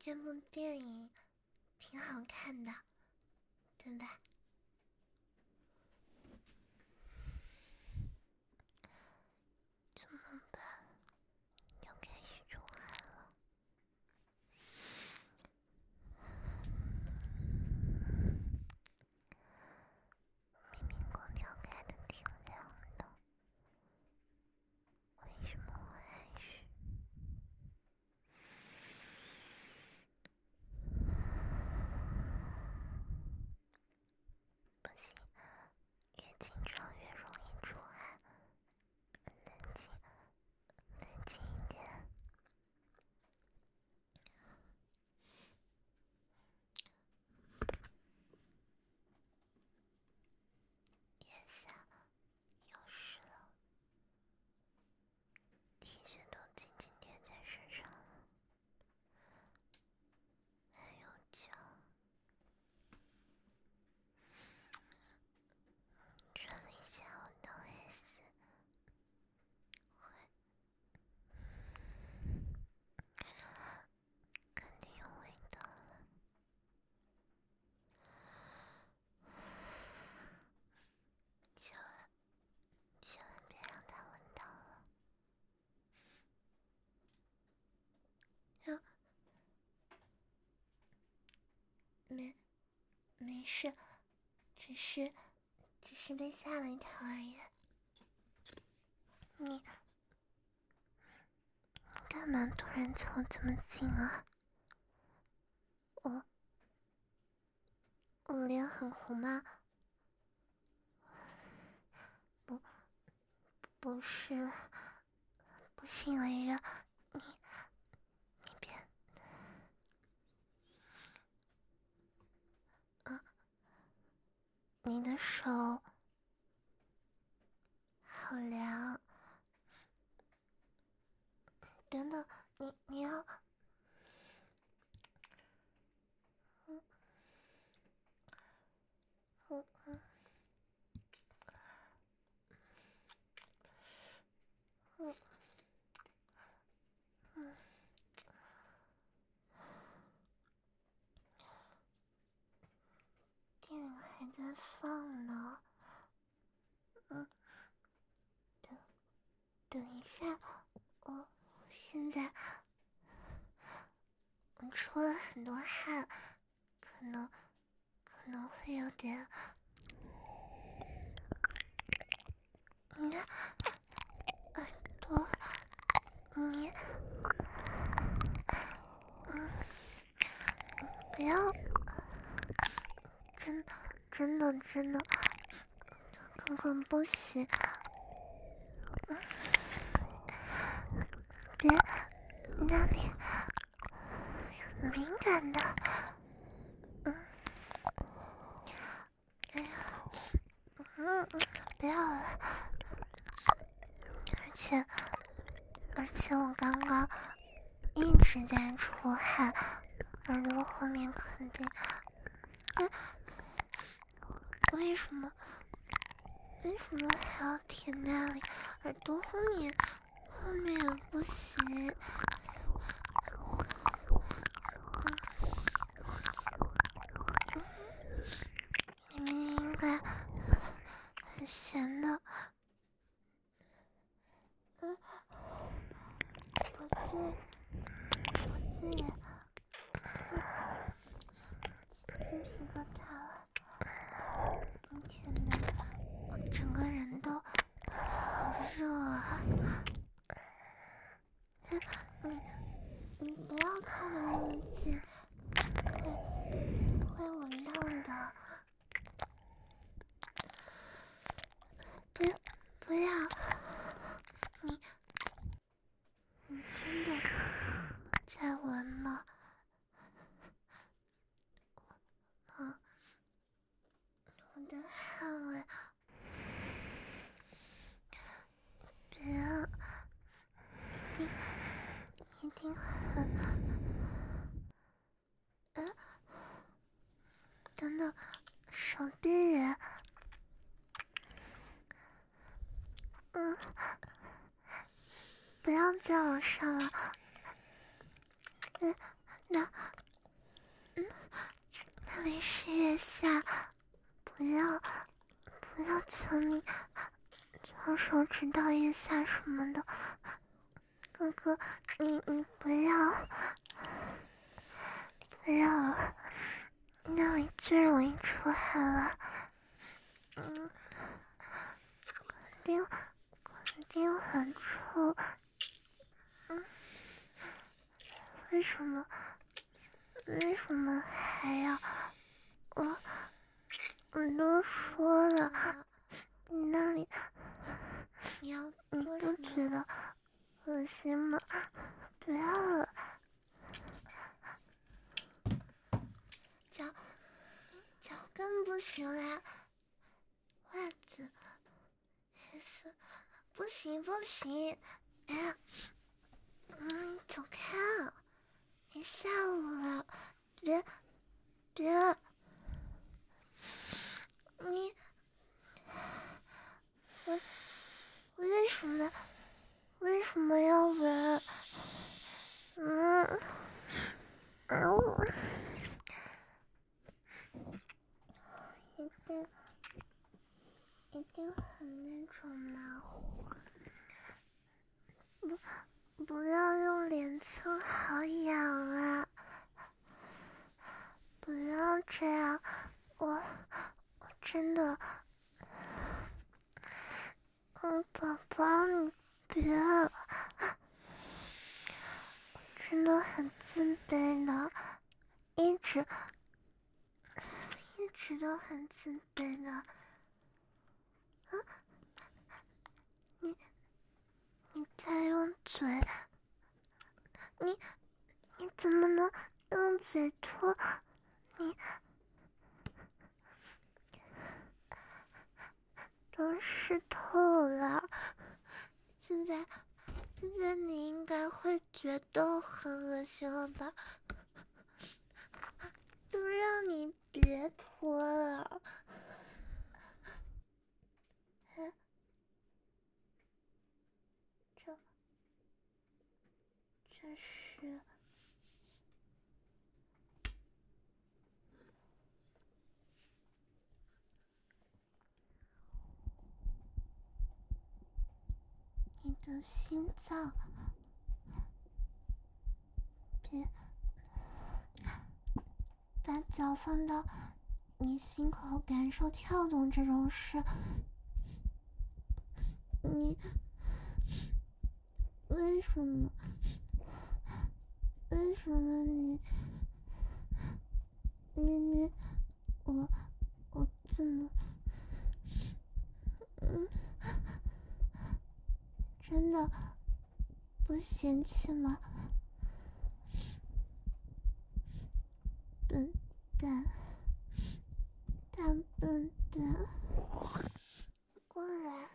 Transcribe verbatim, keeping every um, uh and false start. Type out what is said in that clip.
这部电影挺好看的，对吧？怎么办？又开始出汗了。明明空调开的挺凉的，为什么我还是……不行，越紧张越容易出汗，冷静，冷静一点。腋下有湿了，T恤都紧紧贴在身上了，还有脚。转了一下我的 S， 会肯定有味道了。千万千万别让他闻到了。嗯，没没事，只是只是被吓了一跳而已。你你干嘛突然凑这么近啊？我我脸很红吗？不不是，不是因为热，你你别，嗯，你的手好凉。等等，你你要，嗯嗯嗯嗯嗯，电影还在放呢。嗯，等等一下，我现在我出了很多汗，可能可能会有点。你看耳朵，你，嗯，不要，真真的真的，刚刚不行，别那里敏感的，嗯，哎呀，嗯嗯，不要了，而且而且我刚刚一直在出汗，耳朵后面肯定，嗯，为什么为什么还要舔那里？耳朵后面后面也不行。明明应该很咸的，嗯，我自我自己鸡皮疙瘩了，天哪，我整个人都好热啊！你你不要靠得那么近，会会闻到的。不要不要，你你真的在闻吗？啊，我的汗味，别啊，一定一定很……嗯，等等，手臂也……嗯，不要再往上了。嗯，那求你用手指倒一下什么的，哥哥，你你不要不要，那里最容易出汗了，嗯，肯定肯定很臭，嗯，为什么为什么还要我？我都说了，你那里你要你不觉得恶心吗？不要了，脚脚更不行啦，袜子也是不行不行，哎呀，嗯，走开啊！别吓我了，别别，你我为什么为什么要闻？嗯嗯，一定一定很那种麻糊，不不要用脸蹭，好痒啊！不要这样，我我真的，嗯，宝宝你别，我真的很自卑的，一直一直都很自卑的。啊，你你在用嘴，你你怎么能用嘴拖？你都湿透了，现在现在你应该会觉得很恶心了吧？都让你别拖了。哎，这这是你的心脏，别把脚放到你心口感受跳动这种事，你为什么？为什么你明明我我怎么嗯真的不嫌弃吗？笨蛋，大笨蛋，过来。